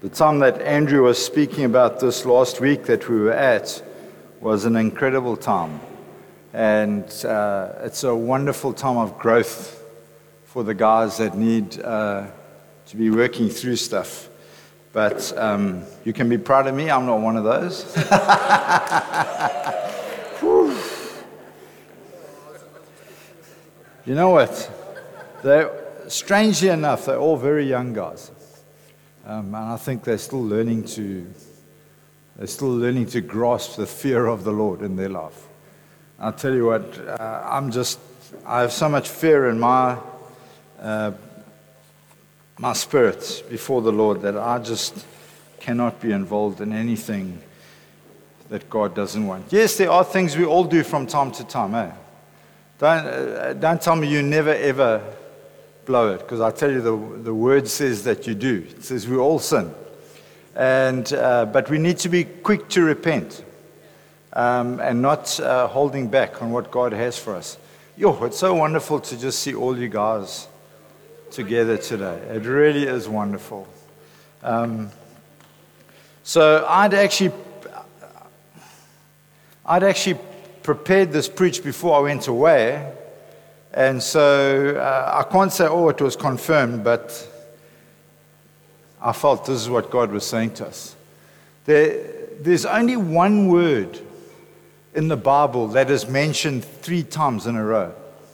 The time that Andrew was speaking about this last week that we were at was an incredible time. And it's a wonderful time of growth for the guys that need to be working through stuff. But you can be proud of me, I'm not one of those. You know what? Strangely enough, they're all very young guys. And I think they're still learning to grasp the fear of the Lord in their life. I'll tell you what, I have so much fear in my spirit before the Lord that I just cannot be involved in anything that God doesn't want. Yes, there are things we all do from time to time, eh? Don't tell me you never ever blow it, because I tell you the word says that you do. It says we all sin, but we need to be quick to repent and not holding back on what God has for us. It's so wonderful to just see all you guys together today. It really is wonderful. So I'd actually prepared this preach before I went away. And so I can't say, it was confirmed, but I felt this is what God was saying to us. There's only one word in the Bible that is mentioned 3 times in a row.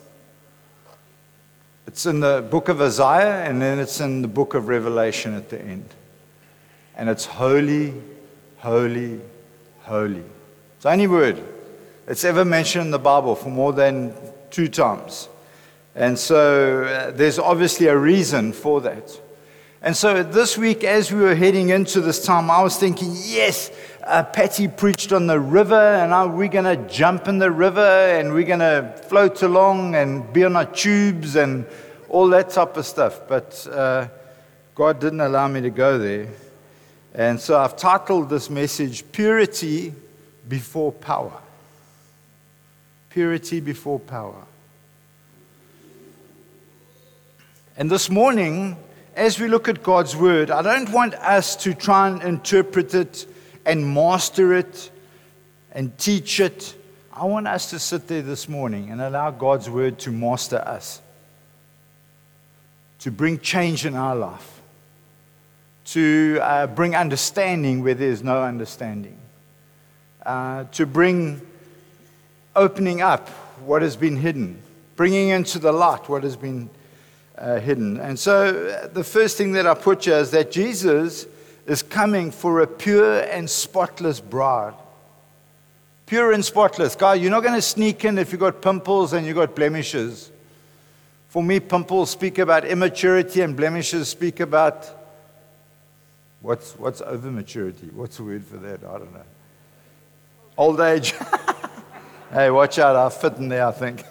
It's in the book of Isaiah, and then it's in the book of Revelation at the end. And it's holy, holy, holy. It's the only word it's ever mentioned in the Bible for more than 2 times. And so there's obviously a reason for that. And so this week, as we were heading into this time, I was thinking, yes, Patty preached on the river, and we're going to jump in the river, and we're going to float along and be on our tubes and all that type of stuff. But God didn't allow me to go there. And so I've titled this message, Purity Before Power. Purity before power. And this morning, as we look at God's Word, I don't want us to try and interpret it and master it and teach it. I want us to sit there this morning and allow God's Word to master us, to bring change in our life, to bring understanding where there's no understanding, to bring opening up what has been hidden, bringing into the light what has been hidden. And so the first thing that I put here is that Jesus is coming for a pure and spotless bride. Pure and spotless. God, you're not going to sneak in if you've got pimples and you've got blemishes. For me, pimples speak about immaturity and blemishes speak about what's over maturity? What's the word for that? I don't know. Old age. Hey, watch out, I fit in there, I think.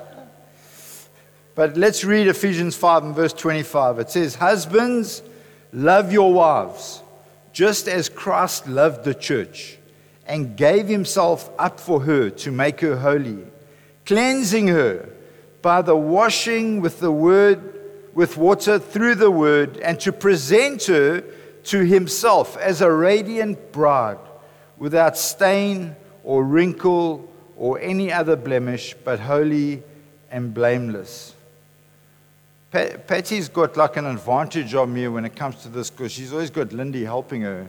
But let's read Ephesians 5 and verse 25. It says, Husbands, love your wives, just as Christ loved the church and gave himself up for her to make her holy, cleansing her by the washing with water through the word, and to present her to himself as a radiant bride, without stain or wrinkle or any other blemish, but holy and blameless. Patty's got like an advantage on me when it comes to this, because she's always got Lindy helping her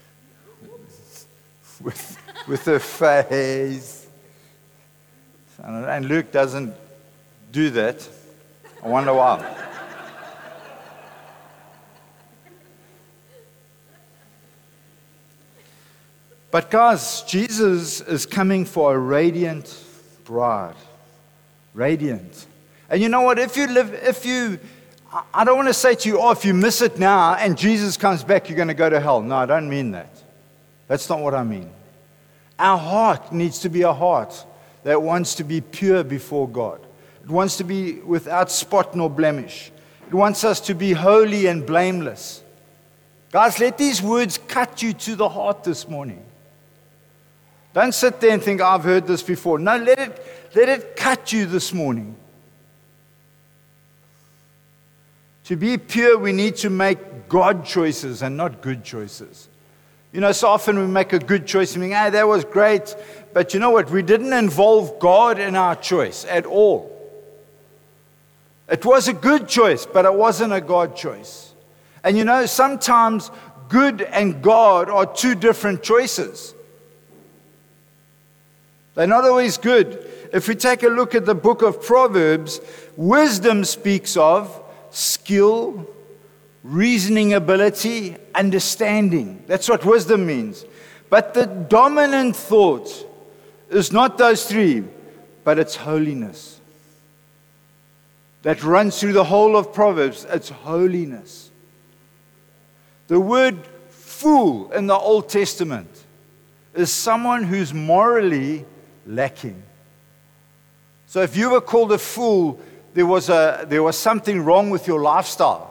with her face. And Luke doesn't do that. I wonder why. But guys, Jesus is coming for a radiant bride. Radiant. And you know what? I don't want to say to you, if you miss it now and Jesus comes back, you're going to go to hell. No, I don't mean that. That's not what I mean. Our heart needs to be a heart that wants to be pure before God. It wants to be without spot nor blemish. It wants us to be holy and blameless. Guys, let these words cut you to the heart this morning. Don't sit there and think, I've heard this before. No, let it cut you this morning. To be pure, we need to make God choices and not good choices. So often we make a good choice and we think, hey, that was great. But you know what? We didn't involve God in our choice at all. It was a good choice, but it wasn't a God choice. And sometimes good and God are two different choices. They're not always good. If we take a look at the book of Proverbs, wisdom speaks of skill, reasoning ability, understanding. That's what wisdom means. But the dominant thought is not those three, but it's holiness. That runs through the whole of Proverbs. It's holiness. The word fool in the Old Testament is someone who's morally lacking. So if you were called a fool, there was something wrong with your lifestyle.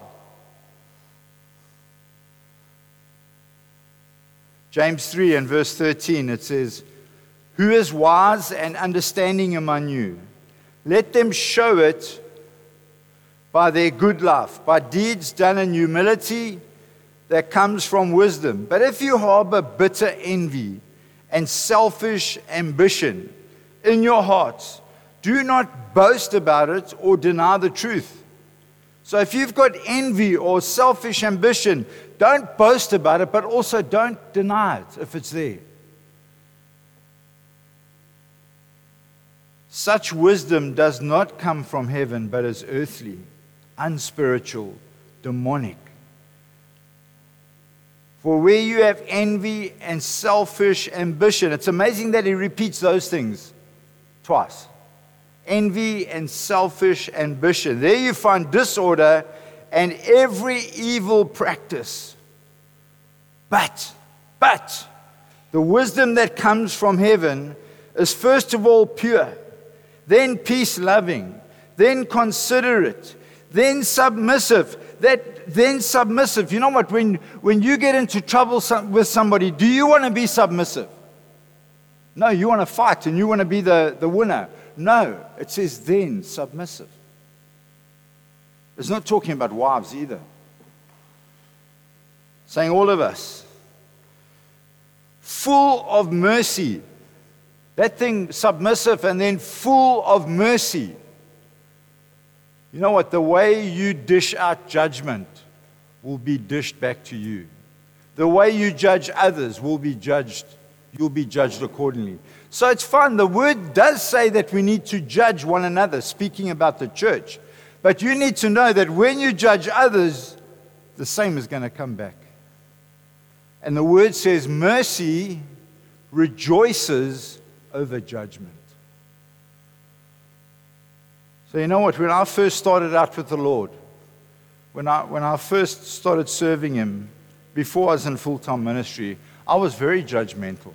James 3 and verse 13, it says, "Who is wise and understanding among you? Let them show it by their good life, by deeds done in humility that comes from wisdom. But if you harbor bitter envy and selfish ambition in your hearts, do not boast about it or deny the truth." So if you've got envy or selfish ambition, don't boast about it, but also don't deny it if it's there. Such wisdom does not come from heaven, but is earthly, unspiritual, demonic. For where you have envy and selfish ambition, it's amazing that he repeats those things twice. Envy and selfish ambition. There you find disorder and every evil practice. But the wisdom that comes from heaven is first of all pure, then peace-loving, then considerate, then submissive. You know what? When you get into trouble with somebody, do you want to be submissive? No, you want to fight and you want to be the winner. No, it says then submissive. It's not talking about wives either. Saying all of us. Full of mercy. That thing, submissive and then full of mercy. You know what? The way you dish out judgment will be dished back to you. The way you judge others will be judged. You'll be judged accordingly. So it's fine. The word does say that we need to judge one another, speaking about the church. But you need to know that when you judge others, the same is going to come back. And the word says mercy rejoices over judgment. So you know what? When I first started out with the Lord, when I first started serving Him, before I was in full-time ministry, I was very judgmental.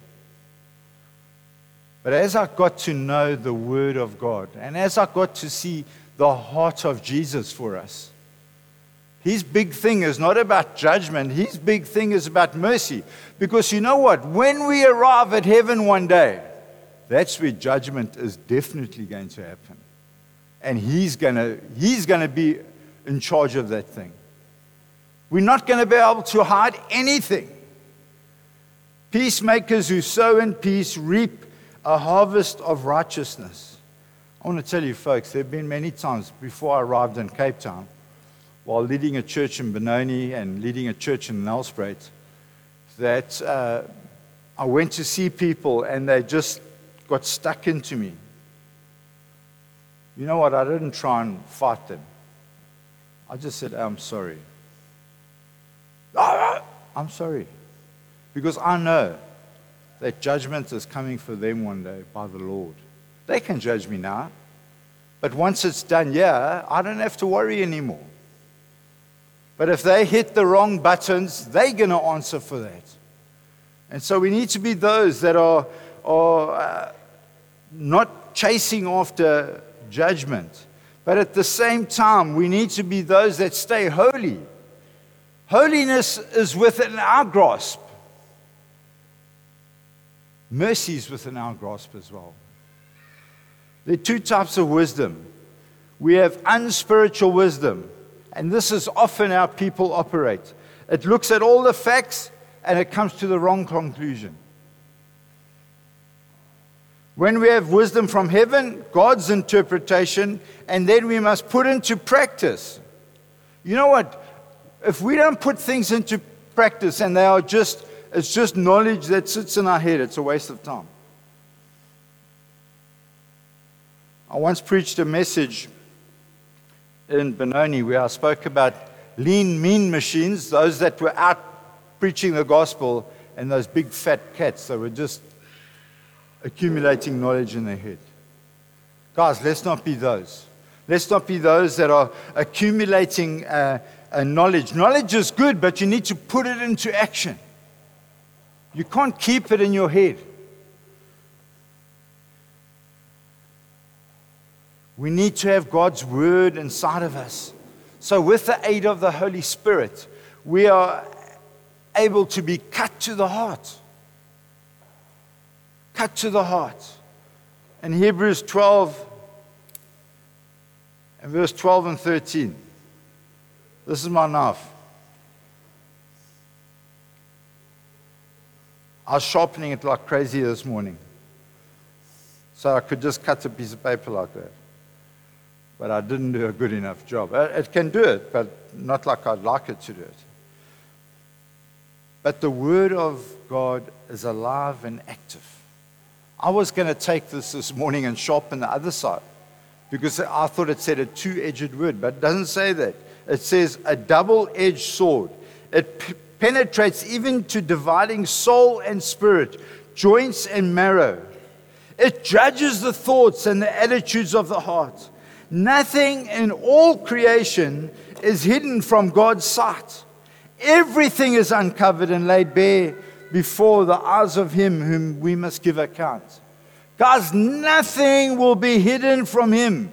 But as I got to know the Word of God, and as I got to see the heart of Jesus for us, His big thing is not about judgment. His big thing is about mercy. Because you know what? When we arrive at heaven one day, that's where judgment is definitely going to happen. And He's going to be in charge of that thing. We're not going to be able to hide anything. Peacemakers who sow in peace reap a harvest of righteousness. I want to tell you, folks, there have been many times before I arrived in Cape Town, while leading a church in Benoni and leading a church in Nelspruit, that I went to see people and they just got stuck into me. You know what? I didn't try and fight them. I just said, I'm sorry. I'm sorry. Because I know that judgment is coming for them one day by the Lord. They can judge me now. But once it's done, I don't have to worry anymore. But if they hit the wrong buttons, they're going to answer for that. And so we need to be those that are not chasing after judgment. But at the same time, we need to be those that stay holy. Holiness is within our grasp. Mercy is within our grasp as well. There are two types of wisdom. We have unspiritual wisdom, And this is often how people operate. It looks at all the facts and it comes to the wrong conclusion. When we have wisdom from heaven, God's interpretation, and then we must put into practice. You know what? If we don't put things into practice and it's just knowledge that sits in our head, it's a waste of time. I once preached a message in Benoni where I spoke about lean, mean machines, those that were out preaching the gospel, and those big fat cats that were just accumulating knowledge in their head. Guys, let's not be those. Let's not be those that are accumulating knowledge. Knowledge is good, but you need to put it into action. You can't keep it in your head. We need to have God's word inside of us. So with the aid of the Holy Spirit, we are able to be cut to the heart. Cut to the heart. In Hebrews 12, and verse 12 and 13. This is my knife. I was sharpening it like crazy this morning, so I could just cut a piece of paper like that. But I didn't do a good enough job. It can do it, but not like I'd like it to do it. But the Word of God is alive and active. I was going to take this morning and sharpen the other side, because I thought it said a two-edged word, but it doesn't say that. It says a double-edged sword. It penetrates even to dividing soul and spirit, joints and marrow. It judges the thoughts and the attitudes of the heart. Nothing in all creation is hidden from God's sight. Everything is uncovered and laid bare before the eyes of Him whom we must give account. Guys, nothing will be hidden from Him.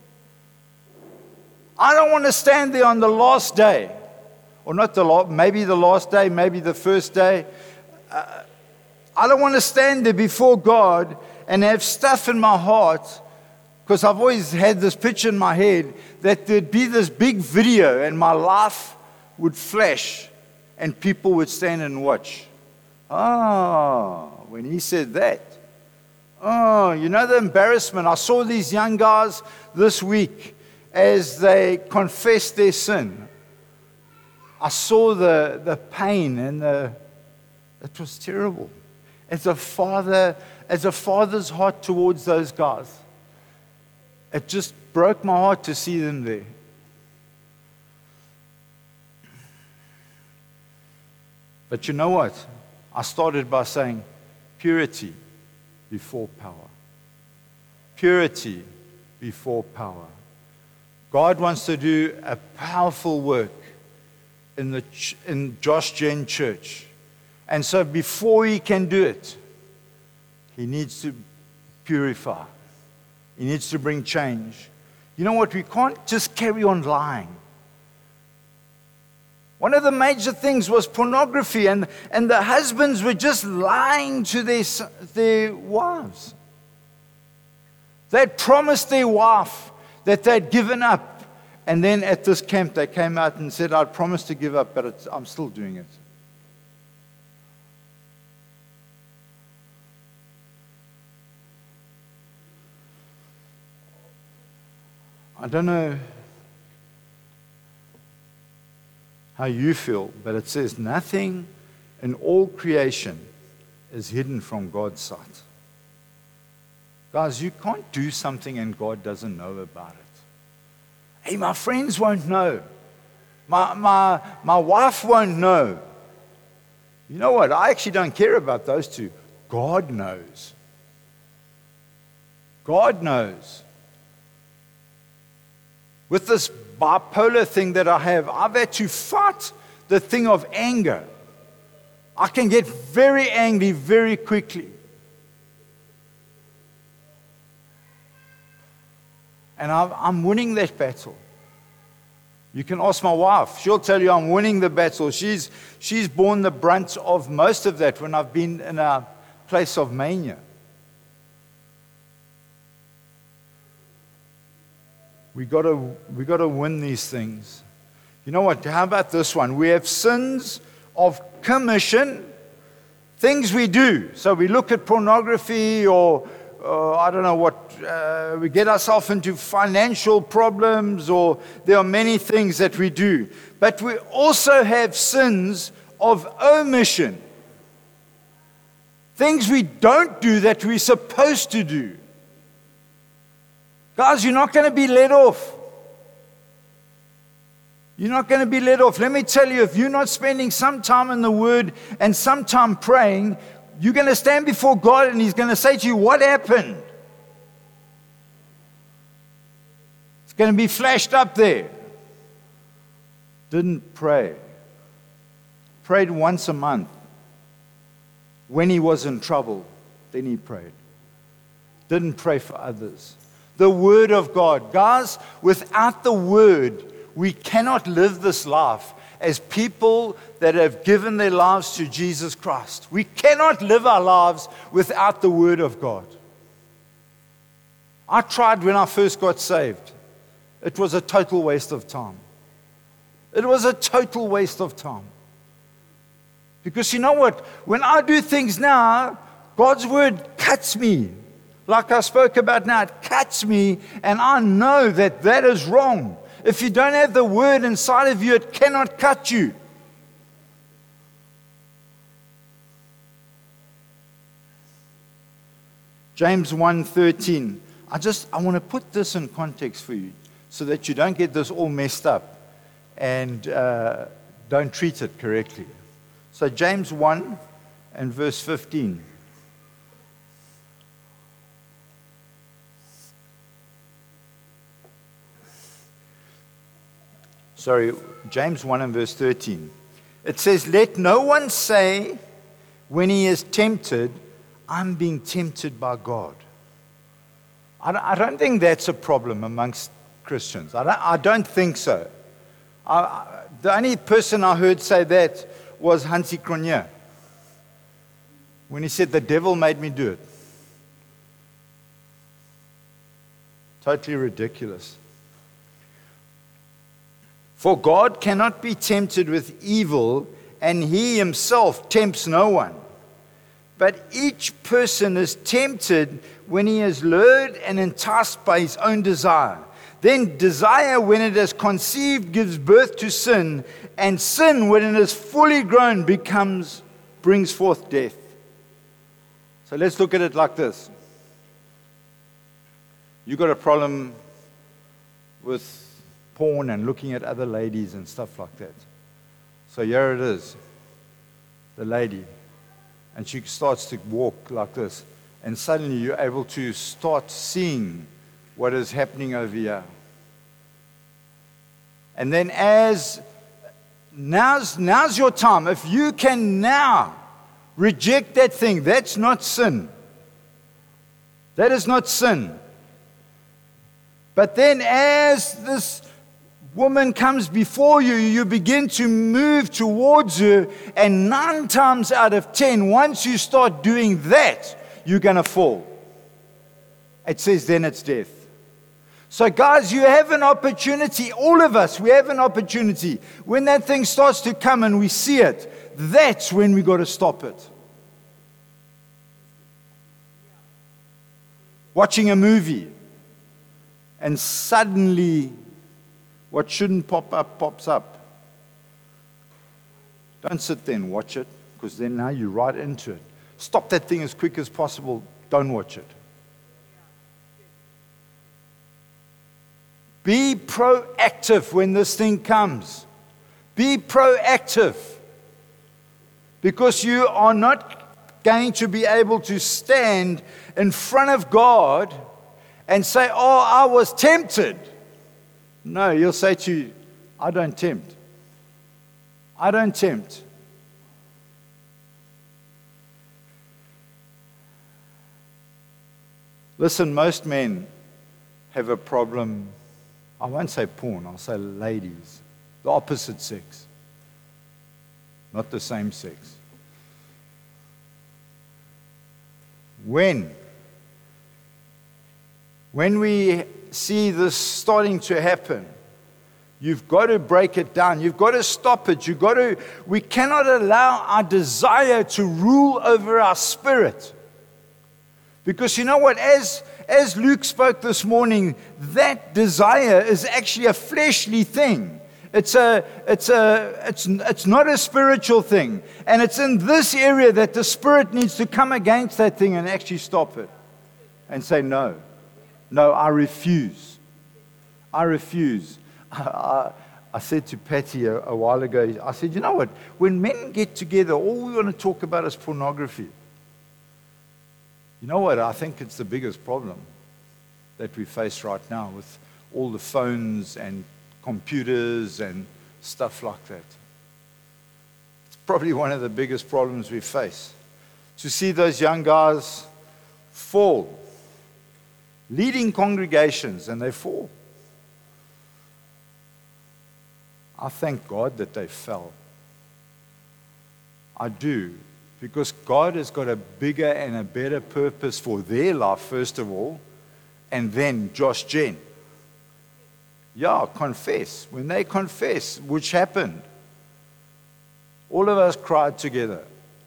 I don't want to stand there on the last day, or not the last, maybe the last day, maybe the first day. I don't want to stand there before God and have stuff in my heart, because I've always had this picture in my head that there'd be this big video and my life would flash and people would stand and watch. When he said that. You know the embarrassment. I saw these young guys this week as they confessed their sin. I saw the pain and it was terrible. As a father's heart towards those guys, it just broke my heart to see them there. But you know what? I started by saying purity before power. Purity before power. God wants to do a powerful work in Josh Gen Church. And so before He can do it, He needs to purify. He needs to bring change. You know what? We can't just carry on lying. One of the major things was pornography, and the husbands were just lying to their wives. They'd promised their wife that they'd given up, and then at this camp they came out and said, "I promised to give up, but I'm still doing it." I don't know how you feel, but it says nothing in all creation is hidden from God's sight. Guys, you can't do something and God doesn't know about it. Hey, my friends won't know. My wife won't know. You know what? I actually don't care about those two. God knows. God knows. With this bipolar thing that I have, I've had to fight the thing of anger. I can get very angry very quickly. And I'm winning that battle. You can ask my wife. She'll tell you I'm winning the battle. She's borne the brunt of most of that when I've been in a place of mania. We got to win these things. You know what? How about this one? We have sins of commission, things we do. So we look at pornography or I don't know what, we get ourselves into financial problems, or there are many things that we do. But we also have sins of omission. Things we don't do that we're supposed to do. Guys, you're not going to be let off. You're not going to be let off. Let me tell you, if you're not spending some time in the Word and some time praying, you're going to stand before God and He's going to say to you, what happened? It's going to be flashed up there. Didn't pray. Prayed once a month. When he was in trouble, then he prayed. Didn't pray for others. The Word of God. Guys, without the Word, we cannot live this life as people that have given their lives to Jesus Christ. We cannot live our lives without the Word of God. I tried when I first got saved. It was a total waste of time. It was a total waste of time. Because you know what? When I do things now, God's Word cuts me. Like I spoke about now, it cuts me, and I know that that is wrong. If you don't have the Word inside of you, it cannot cut you. James 1:13. I want to put this in context for you so that you don't get this all messed up and don't treat it correctly. So James 1 and verse 15. Sorry, James 1 and verse 13. It says, let no one say when he is tempted, I'm being tempted by God. I don't think that's a problem amongst Christians. I don't think so. The only person I heard say that was Hansi Cronje, when he said, the devil made me do it. Totally ridiculous. For God cannot be tempted with evil, and He Himself tempts no one. But each person is tempted when he is lured and enticed by his own desire. Then desire, when it is conceived, gives birth to sin, and sin, when it is fully grown, brings forth death. So let's look at it like this. You got a problem with porn and looking at other ladies and stuff like that. So here it is, the lady, and she starts to walk like this, and suddenly you're able to start seeing what is happening over here. And then now's your time. If you can now reject that thing, that's not sin. That is not sin. But then as this woman comes before you, you begin to move towards her, and 9 times out of 10, once you start doing that, you're going to fall. It says then it's death. So guys, you have an opportunity, all of us, we have an opportunity. When that thing starts to come and we see it, that's when we got to stop it. Watching a movie, and suddenly what shouldn't pop up, pops up. Don't sit there and watch it, because then now you're right into it. Stop that thing as quick as possible. Don't watch it. Be proactive when this thing comes. Be proactive. Because you are not going to be able to stand in front of God and say, oh, I was tempted. No, He'll say to you, I don't tempt. I don't tempt. Listen, most men have a problem. I won't say porn, I'll say ladies. The opposite sex. Not the same sex. When we see this starting to happen, You've got to break it down. You've got to stop it. We cannot allow our desire to rule over our spirit. Because you know what? As Luke spoke this morning, that desire is actually a fleshly thing. It's not a spiritual thing. And it's in this area that the Spirit needs to come against that thing and actually stop it. And say, no, I refuse. I refuse. I said to Patty a while ago, I said, you know what? When men get together, all we want to talk about is pornography. You know what? I think it's the biggest problem that we face right now with all the phones and computers and stuff like that. It's probably one of the biggest problems we face. To see those young guys fall, leading congregations, and they fall. I thank God that they fell. I do. Because God has got a bigger and a better purpose for their life, first of all, and then Josh Jen. Yeah, confess. When they confess, which happened, all of us cried together.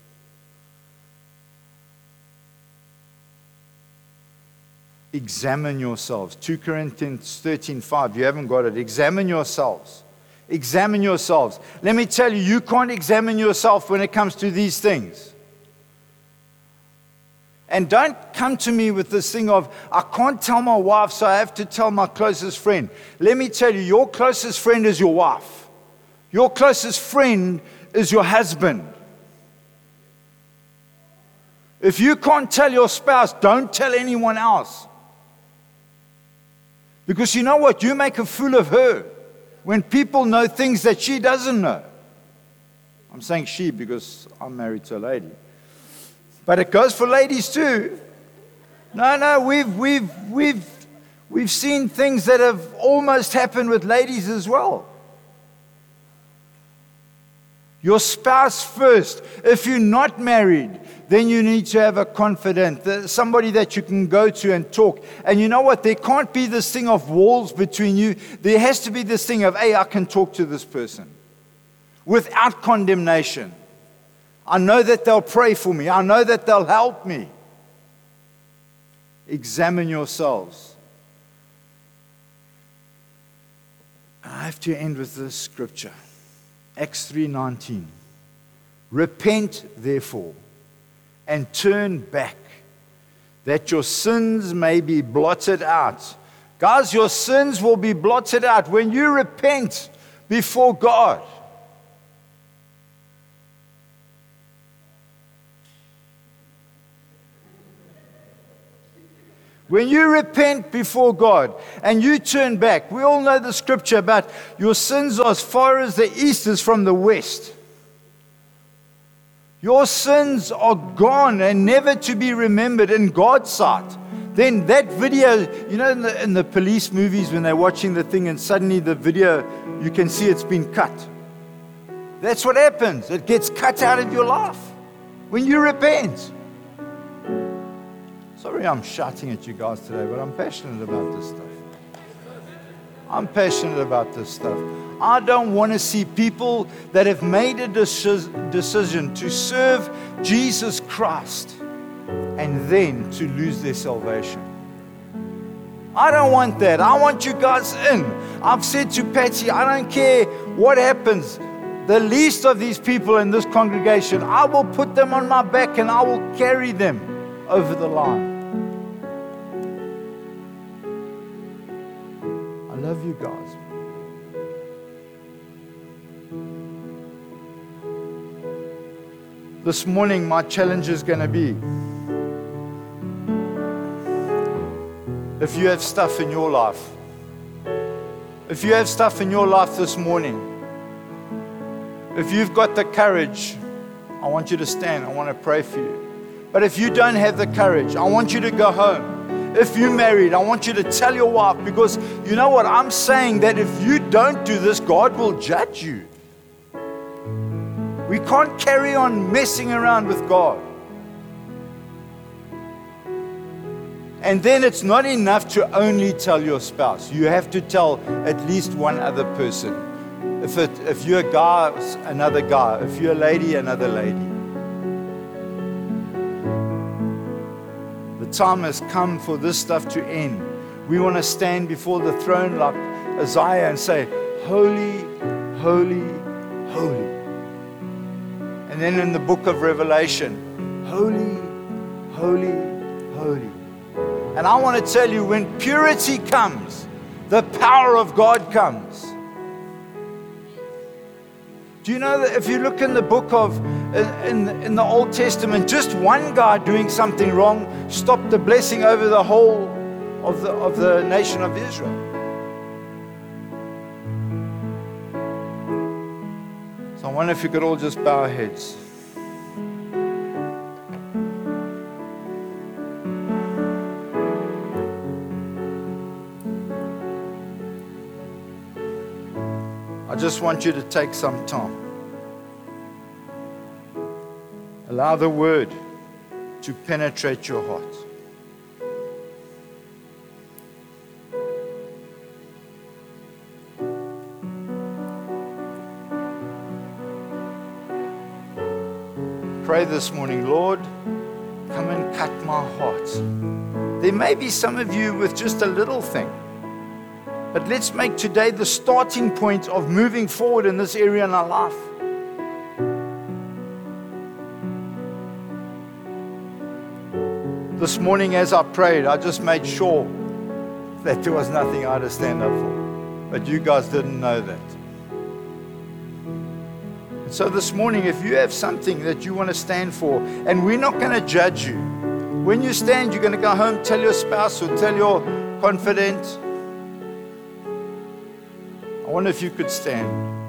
Examine yourselves. 2 Corinthians 13:5. You haven't got it. Examine yourselves. Examine yourselves. Let me tell you, you can't examine yourself when it comes to these things. And don't come to me with this thing of, I can't tell my wife, so I have to tell my closest friend. Let me tell you, your closest friend is your wife. Your closest friend is your husband. If you can't tell your spouse, don't tell anyone else. Because you know what? You make a fool of her when people know things that she doesn't know. I'm saying she because I'm married to a lady. But it goes for ladies too. No, we've seen things that have almost happened with ladies as well. Your spouse first. If you're not married, then you need to have a confidant, somebody that you can go to and talk. And you know what? There can't be this thing of walls between you. There has to be this thing of, hey, I can talk to this person without condemnation. I know that they'll pray for me. I know that they'll help me. Examine yourselves. I have to end with this scripture. Acts 3:19. Repent, therefore, and turn back, that your sins may be blotted out. Guys, your sins will be blotted out when you repent before God. When you repent before God and you turn back, we all know the scripture about your sins are as far as the east is from the west. Your sins are gone and never to be remembered in God's sight. Then that video, you know, in the police movies when they're watching the thing and suddenly the video, you can see it's been cut. That's what happens. It gets cut out of your life when you repent. Sorry I'm shouting at you guys today, but I'm passionate about this stuff. I'm passionate about this stuff. I don't want to see people that have made a decision to serve Jesus Christ and then to lose their salvation. I don't want that. I want you guys in. I've said to Patsy, I don't care what happens. The least of these people in this congregation, I will put them on my back and I will carry them over the line. I love you guys. This morning, my challenge is going to be, if you have stuff in your life, if you have stuff in your life this morning, if you've got the courage, I want you to stand. I want to pray for you. But if you don't have the courage, I want you to go home. If you're married, I want you to tell your wife, because you know what? I'm saying that if you don't do this, God will judge you. We can't carry on messing around with God. And then it's not enough to only tell your spouse. You have to tell at least one other person. If you're a guy, another guy. If you're a lady, another lady. The time has come for this stuff to end. We want to stand before the throne like Isaiah and say, holy, holy, holy. And then in the book of Revelation, holy, holy, holy. And I want to tell you, when purity comes, the power of God comes. Do you know that if you look in the book of, in the Old Testament, just one guy doing something wrong stopped the blessing over the whole of the nation of Israel. So I wonder if you could all just bow our heads. I just want you to take some time. Allow the word to penetrate your heart. Pray this morning, Lord, come and cut my heart. There may be some of you with just a little thing. But let's make today the starting point of moving forward in this area in our life. This morning as I prayed, I just made sure that there was nothing I had to stand up for. But you guys didn't know that. And so this morning, if you have something that you want to stand for, and we're not going to judge you. When you stand, you're going to go home, tell your spouse or tell your confidant. I wonder if you could stand.